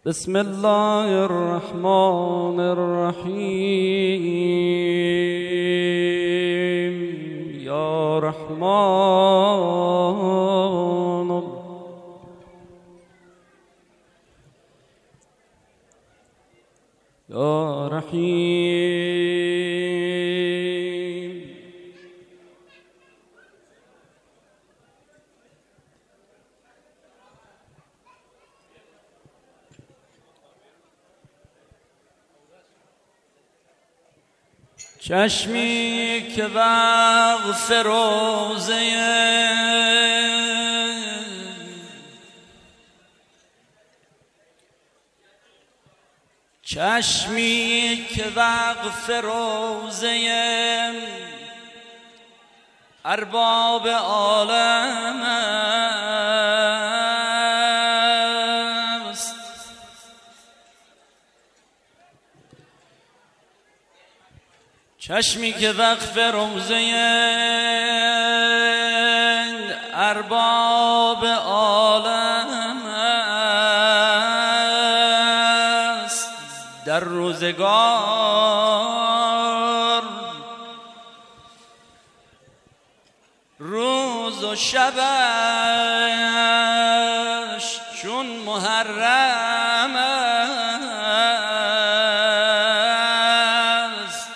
بسم الله الرحمن الرحیم یا رحمان یا رحیم. چشمی که وقف روزه ارباب عالم است. چشمی که وقف روزه ارباب عالم است. در روزگار روز و شبش چون محرم است.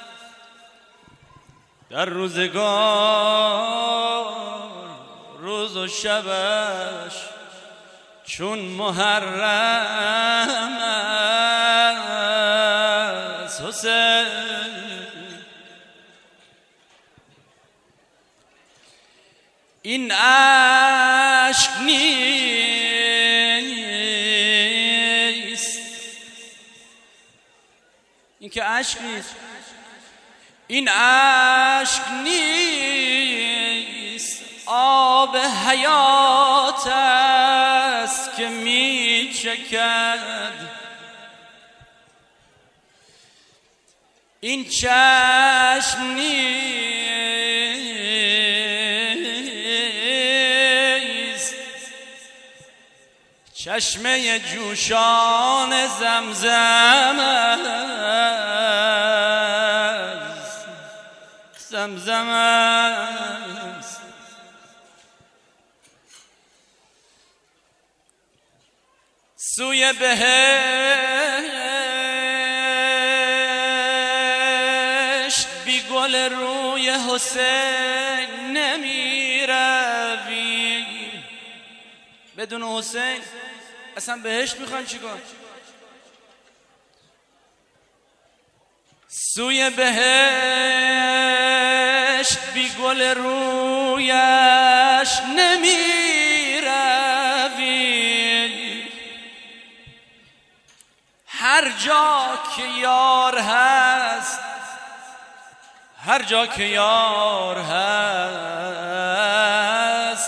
در روزگار روز و شبش چون محرم است. حسین این عشق نیست، این که عشق نیست، این عشق نیست، آب حیات است که می چکد. این چشم نیست، چشمه جوشان زمزم است، زمزم است. سوی بهشت بی گل روی حسین نمی روی. بدون حسین اصلا بهشت میخوان چیکار؟ سوی بهشت بی گل رویش نمی روی. هر جا که یار هست، هر جا که یار هست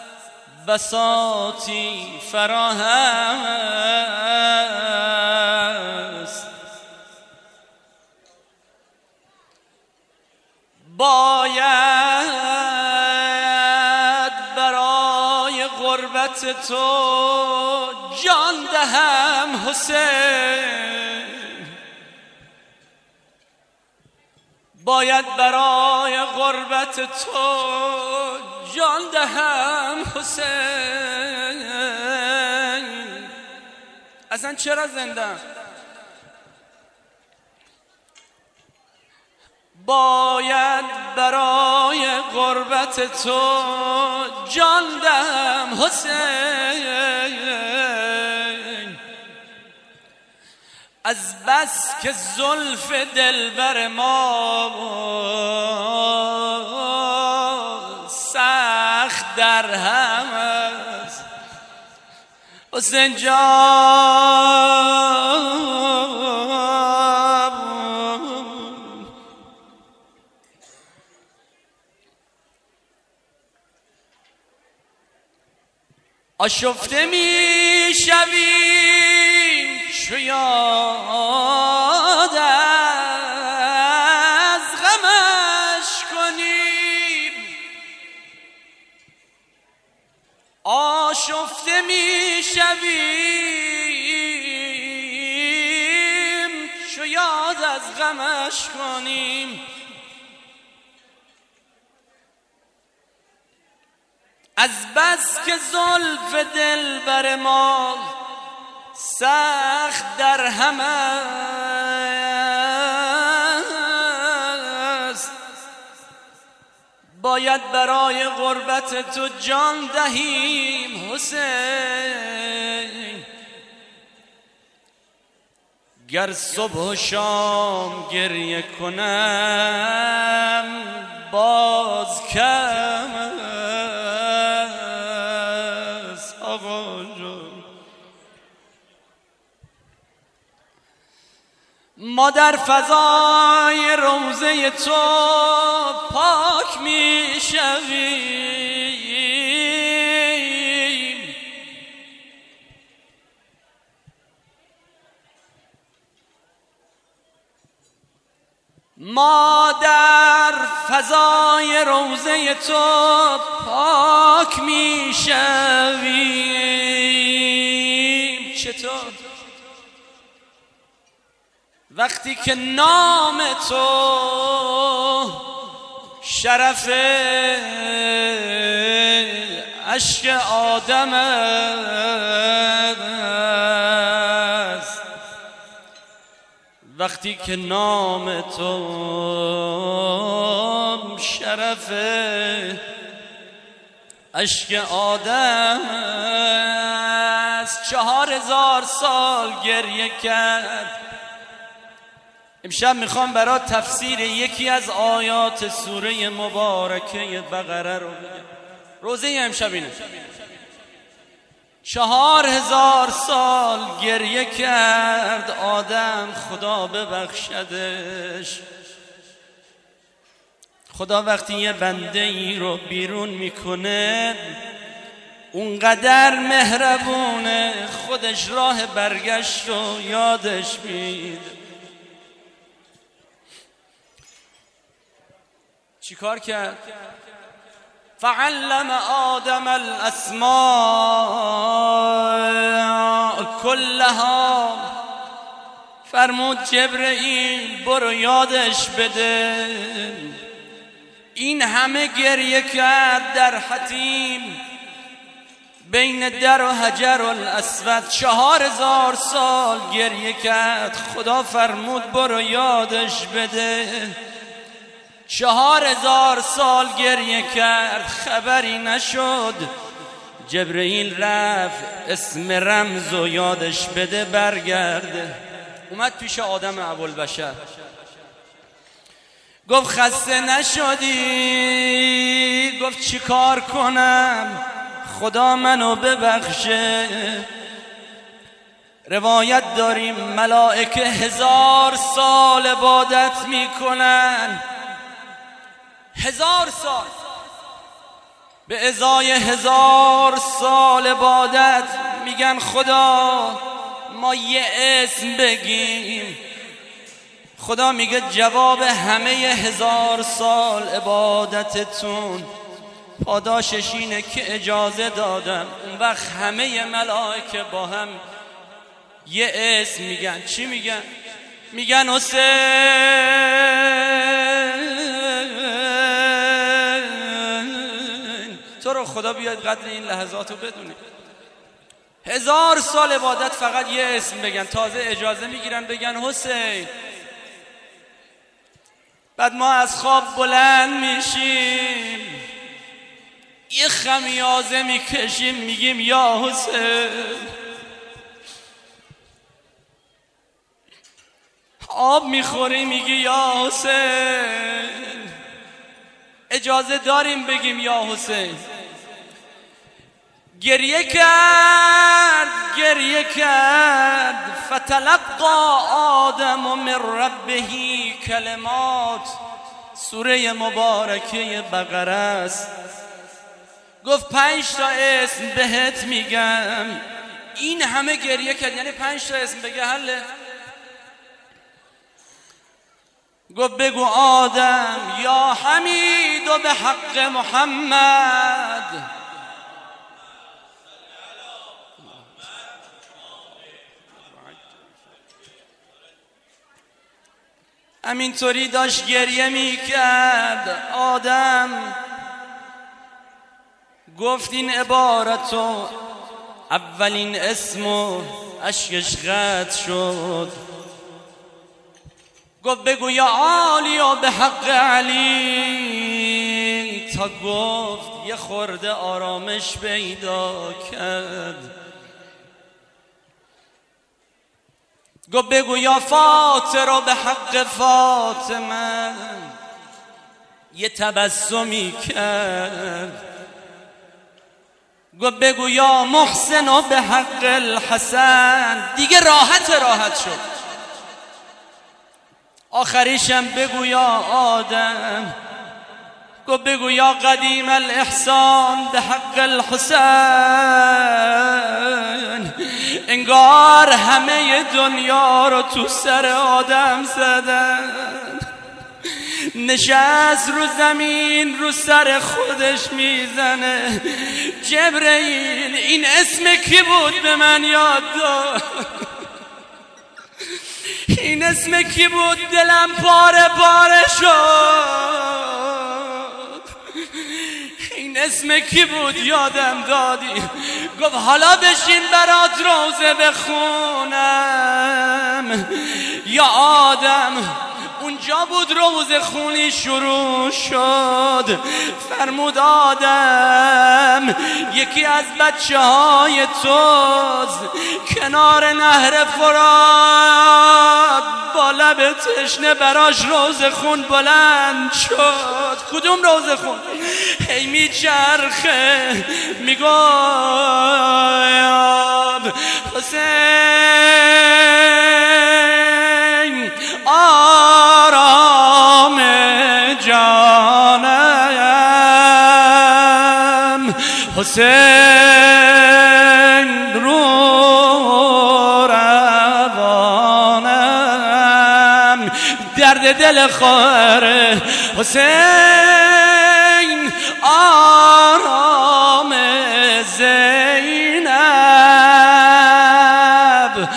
بساطی فراهم است. باید برای غربت تو جان دهم حسین، باید برای غربت تو جان دهم حسین. اصلا چرا زندم؟ باید برای غربت تو جان دهم حسین. از بس که زلف دلبر ما سخت در هم است حسین جان. آشفته می شویم چو یاد از غمش کنیم. آشفته می شویم غمش کنیم. از بس که زلف دلبر ما سخت در هم است، باید برای غربت تو جان دهیم حسین. گر صبح و شام گریه کنم باز کم است آقا جان. ما در فضای روضه تو پاک می شویم. ما در فضای روضه تو پاک می شویم. چطور؟ وقتی که نام تو شرف عشق آدم است، وقتی که نام تو شرف عشق آدم است. 4000 سال گریه کرد. امشب میخوام برات تفسیر یکی از آیات سوره مبارکه بقره رو بگم. روزه امشب اینه. 4000 سال گریه کرد آدم، خدا ببخشدش. خدا وقتی یه بنده ای رو بیرون میکنه اونقدر مهربونه، خودش راه برگشت رو یادش میده. چی کار کرد؟ فعلم آدم الاسماء كلها. فرمود جبرئیل برو یادش بده. این همه گریه کرد در حتیم بین در و حجر الاسود. 4000 سال گریه کرد. خدا فرمود برو یادش بده. 4000 سال گریه کرد، خبری نشد. جبرئیل رفت اسم رمز و یادش بده برگرده. اومد پیش آدم ابوالبشر گفت خسته نشدی؟ گفت چی کار کنم خدا منو ببخشه. روایت داریم ملائکه 1000 سال عبادت میکنن. 1000 سال به ازای 1000 سال عبادت میگن خدا ما یه اسم بگیم. خدا میگه جواب همه 1000 سال عبادتتون پاداشش اینه که اجازه دادم. اون وقت همه ملائکه با هم یه اسم میگن. چی میگن؟ میگن حسین. تو رو خدا بیاید قدر این لحظات رو بدونی. 1000 سال عبادت فقط یه اسم بگن، تازه اجازه میگیرن بگن حسین. بعد ما از خواب بلند میشیم، یه خمیازه میکشیم میگیم یا حسین. آب میخوری میگی یا حسین. اجازه داریم بگیم یا حسین. گریه کرد فتلقا آدم من ربه کلمات. سوره مبارکه بقره است. گفت 5 تا اسم بهت میگم. این همه گریه کرد، یعنی 5 تا اسم بگه حله. گفت بگو آدم یا حمید و به حق محمد. همینطوری داشت گریه میکرد. آدم گفت این عبارتو، اولین اسمو اشکش قطع شد. گفت بگو یا عالی و به حق علی، تا گفت یه خورده آرامش پیدا کرد. گفت بگو یا فاطر به حق فاطمه، یه تبسمی کرد. گفت بگو یا محسن به حق الحسن، دیگه راحت شد. آخریشم بگو یا آدم، گفت بگو یا قدیم الاحسان به حق الحسین. انگار همه دنیا رو تو سر آدم زدن. نشست رو زمین رو سر خودش میزنه. جبرئیل این اسم کی بود به من یاد داد؟ این اسم کی بود؟ دلم پاره شد. این اسم کی بود؟ یادم دادی. گفت حالا بشین برات روزه بخونم. یا آدم اونجا بود روزه خونی شروع شد. فرمود آدم یکی از بچه های توز کنار نهر فرات با لب تشنه براش روزه خون بلند شد. کدوم روزه خون؟ هی میچرخه میگوید حسین آرام جانم، حسین رو روانم، درد دل خواهر حسین آرام زینب،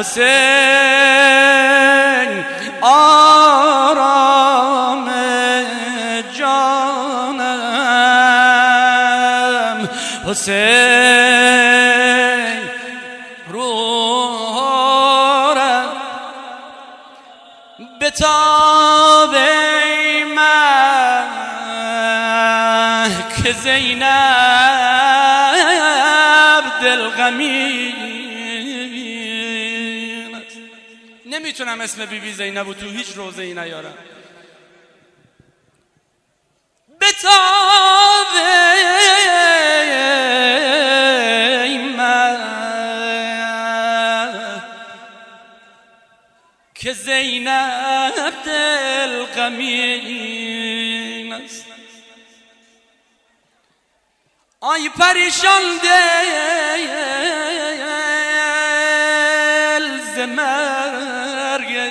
حسین آرام جانم، حسین روح بتاب ای من که زینب دلغمین است. نمیتونم اسم بیبی زینب تو هیچ روزه ای نیارم. بتاب ای من که زینب دلغمین است. آی پریشان دل ز مرگ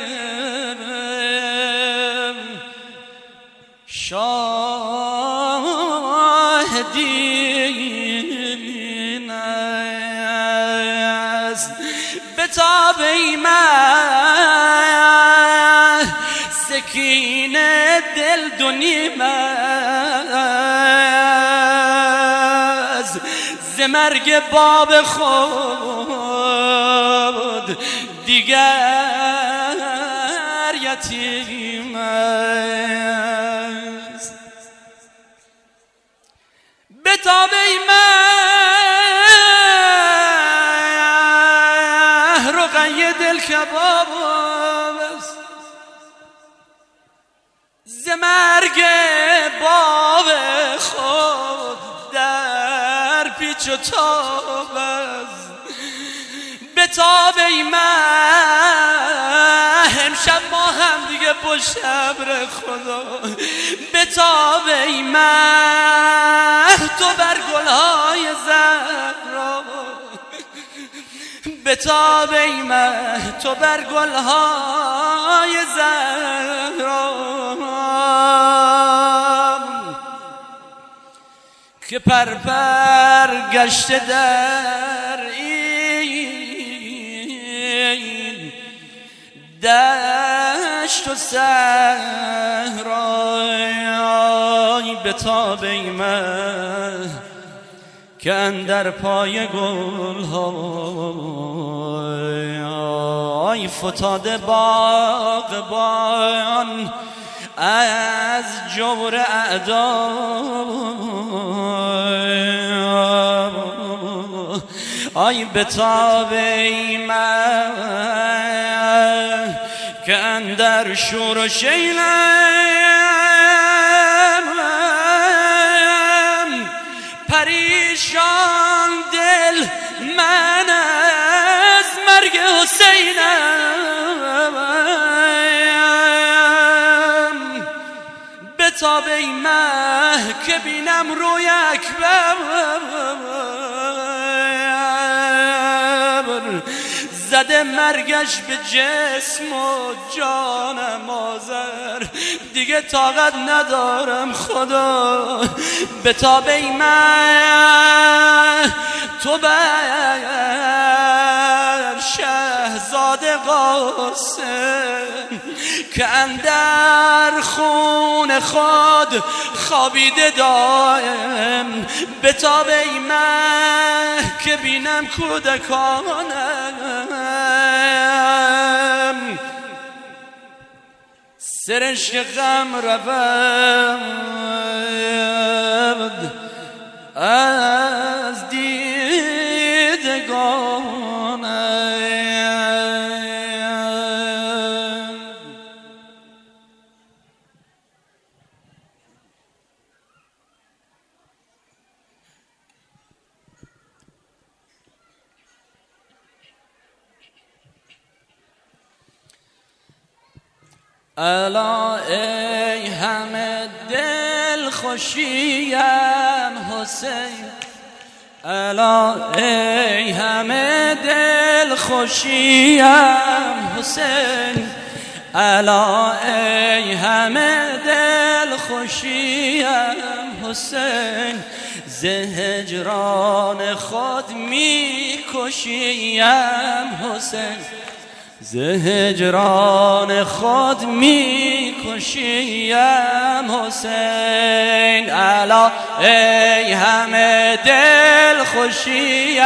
شاهدین است. بتاب ای من سکینه دل دو نیم است. ز مرگ باب خود دیگر یتیم است. بتاب ای من رقیه دل کباب است. ز مرگ باب خود در پیچ و تاب است. بتاب ای من امشب ما هم دیگه پشت ابر خدا. بتاب ای من تو بر گلهای زهرا. بتاب ای من تو بر گلهای زهرا که پرپر گشته در این دشت دشت و صحرای به تاب ایمه که اندر پای گل های فتاده باغبان از جور اعدا آی به تاب ایمه که اندر شور و شیلم پریشان دل من از مرگ حسینم به تاب ایمه که بینم روی اکبر زده مرگش به جسم و جانم آذر دیگه طاقت ندارم خدا به تاب ایمه تو بر شهزاده قاسم که اندر خون خود خوابیده دایم به تاب ایمه که بینم کودکانم سرشک غم رود از دیدگانم الا ای همه دل خوشیم حسین الا ای همه دل خوشیم حسین الا ای همه دل خوشیم حسین ز هجران خود می کشیم حسین ز هجران خود می کشیم حسین الا ای همه دل خوشیم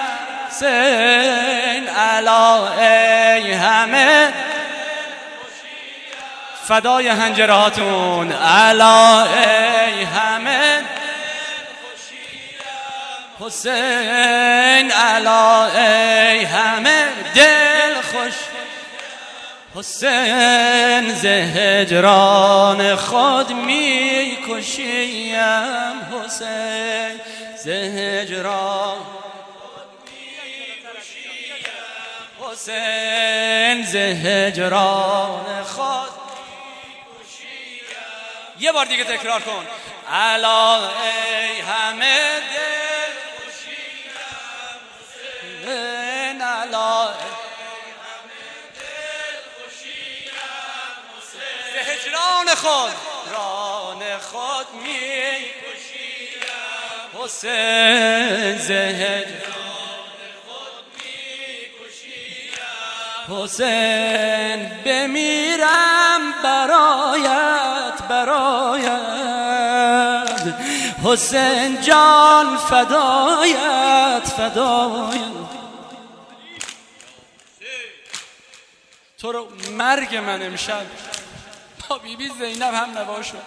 حسین الا ای همه فدای حنجره هاتون الا ای همه حسین الا ای همه دل خوش حسین ز هجران خود می کشیم حسین ز هجران حسین ز هجران خود یه بار دیگه تکرار کن الا ای همه دل خوشیم حسین الا ای همه دل خوشیم حسین ز هجران خود ران خود می کشیم حسین ز هجران خود می کشیم حسین بمیرم برایت حسین جان فدایت تو رو مرگ من امشب با بیبی زینب هم نوا شد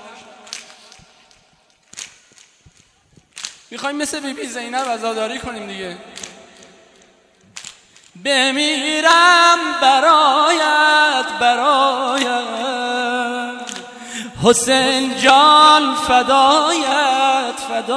میخوایم مثل بیبی زینب عزاداری کنیم دیگه بمیرم برایت حسین جان فدایت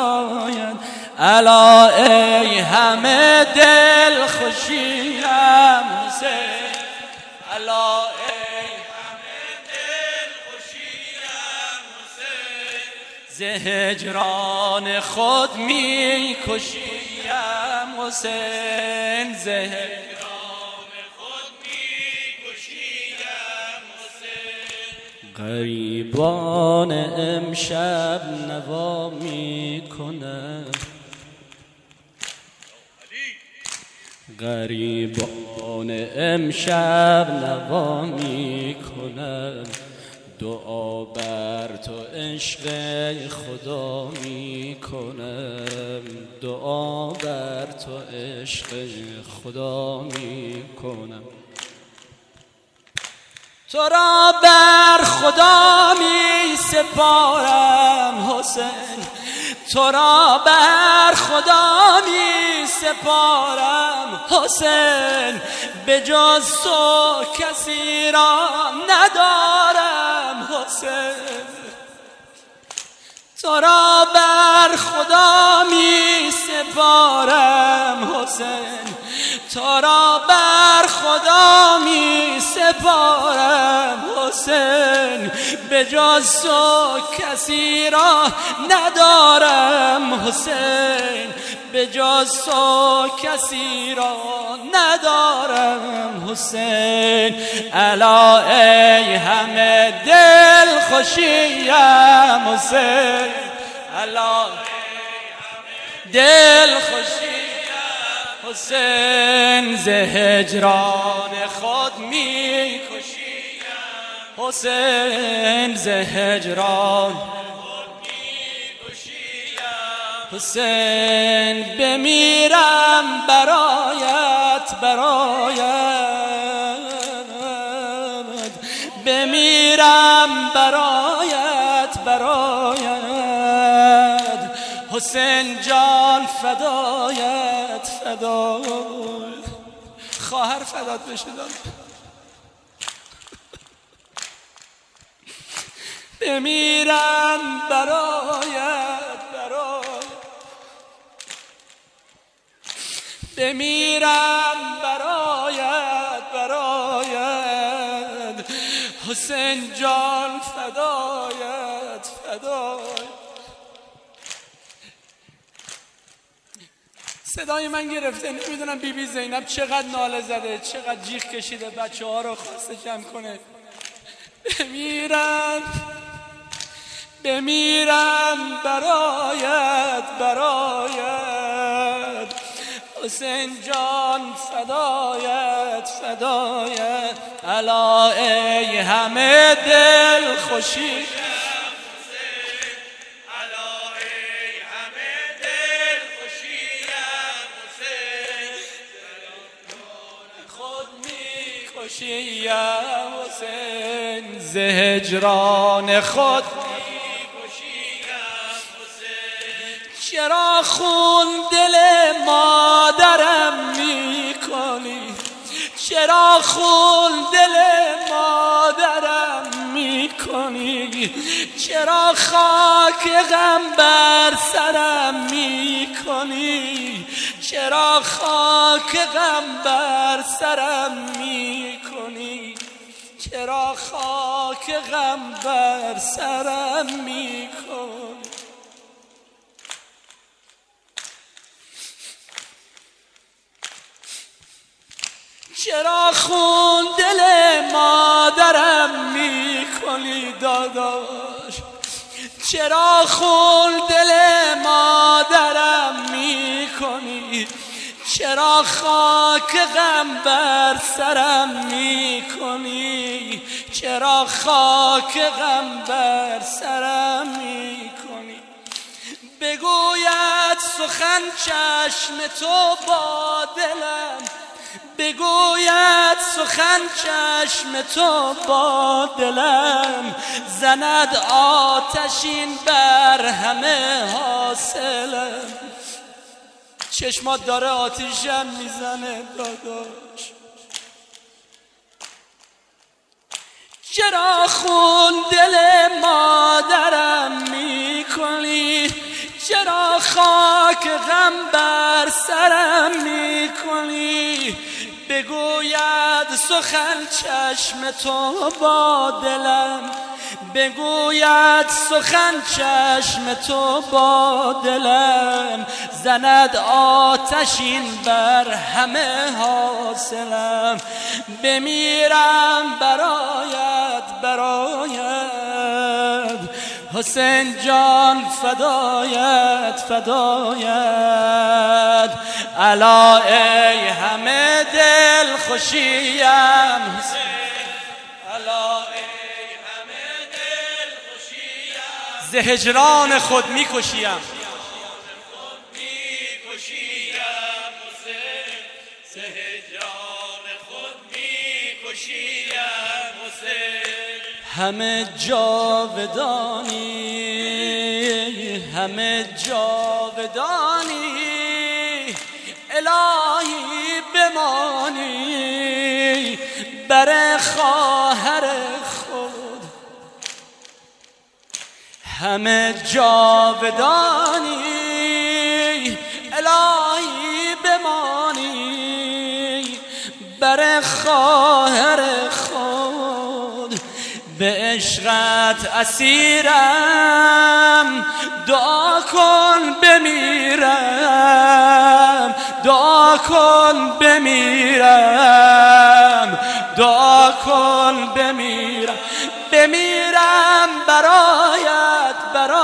الا ای همه دل خوشیم حسین الا ای همه دل خوشیم حسین ز هجران خود می کشیم حسین ز هجران خود می کشیم حسین غریبان امشب نوا می کنند غریبان امشب نوا می کنم، دعا بر تو عشق خدا می کنم، دعا بر تو عشق خدا می کنم. تو را بر خدا می سپارم حسین، تو را بر خدا می سپارم حسین، به جز تو کسی را ندارم حسین. تو را بر خدا می سپارم حسین، تو را بر خدا می سپارم حسین، به جز تو کسی را ندارم حسین، به جز تو کسی را ندارم حسین. الا ای همه دل خوشیم حسین، الا دل خوشیم حسین، ز هجران خود می کشیم حسین، ز هجران خود می کشیم حسین. بمیرم برایت بمیرم برایت حسین جان، فدایت خواهر فدات بشه. بمیرم بمیرم برایت حسین جان، فدایت صدای من گرفته. نمیدونم بی زینب چقدر ناله زده، چقدر جیغ کشیده، بچه ها رو خواسته جمع کنه. بمیرم برایت حسین جان، فدایت الا ای همه دل خوشی، حسین ز هجران خود چرا خون دل مادرم میکنی، چرا خون دل مادرم میکنی، چرا خاک غم بر سرم میکنی، چرا خاک غم بر سرم میکنی، چرا خاک غم بر سرم میکنی. چرا خون دل مادرم میکنی داداش، چرا خون دل مادرم میکنی، چرا خاک غم بر سرم میکنی، چرا خاک غم بر سرم میکنی. بگوید سخن چشم تو با دلم، بگوید سخن چشم تو با دلم، زند آتشین بر همه حاصلم. چشمات داره آتیشم میزنه داداش. چرا خون دل مادرم میکنی، چرا خاک غم بر سرم میکنی. بگوید سخن چشم تو با دلم، بگوید سخن چشم تو با دلم، زند آتشین بر همه حاصلم. بمیرم برایت حسین جان فدایت فدایت، الا ای همه دل خوشیم حسین، الا ای همه دل خوشیم، ز هجران خود میکشیم، ز هجران خود میکشیم حسین. همه جاودانی، همه جاودانی، الهی بمانی بر خواهر خود. همه جاودانی، الهی بمانی بر خواهر خود. به عشقت اسیرم، دعا کن بمیرم، دعا کن بمیرم، دعا کن بمیرم، بمیرم برایت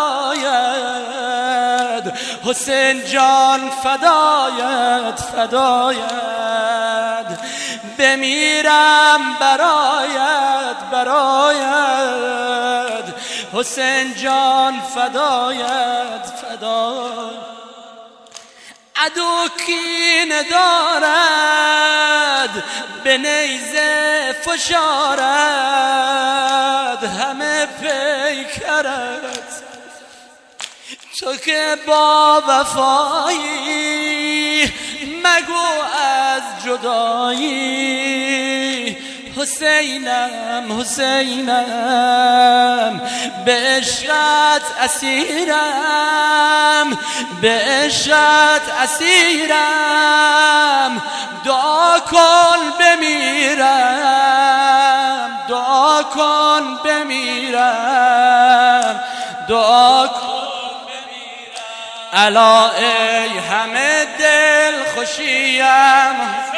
برایت حسین جان فدایت فدایت، بمیرم برایت برایت حسین جان فدایت فدایت. عدو کینه دارد به نیزه فشارد، همه پیکرت تو که با وفایی، مگو از جدایی. حسینم حسینم به عشقت اسیرم، به عشقت اسیرم، دعا کن بمیرم، دعا کن بمیرم، دعا کن بمیرم، الا ای همه دل خوشیم،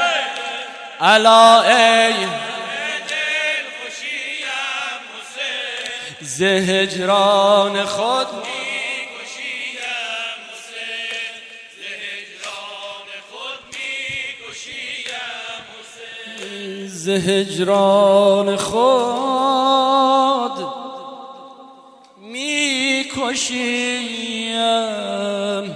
الا ای ز هجران خود میکشیم حسین، ز هجران خود میکشیم حسین، ز هجران خود میکشیم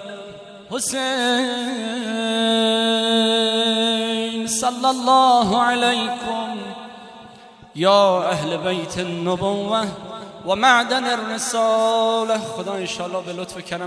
حسین. صلی الله علیکم یا اهل بیت النبوة و معدن الرساله. خدا انشاءالله به لطف کرم